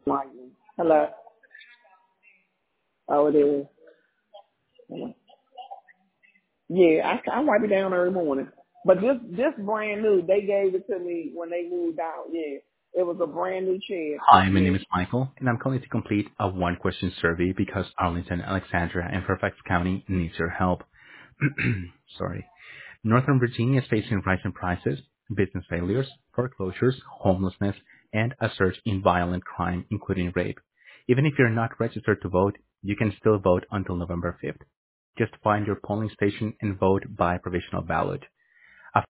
Lightning. Hello. Oh, it is. Yeah, I wipe it down every morning. But this brand new. They gave it to me when they moved out. Yeah, it was a brand new chair. Hi, my name Yeah. is Michael, and I'm calling to complete a one-question survey because Arlington, Alexandria, and Fairfax County needs your help. Sorry. Northern Virginia is facing rising prices, business failures, foreclosures, homelessness, and a surge in violent crime, including rape. Even if you're not registered to vote, you can still vote until November 5th. Just find your polling station and vote by provisional ballot.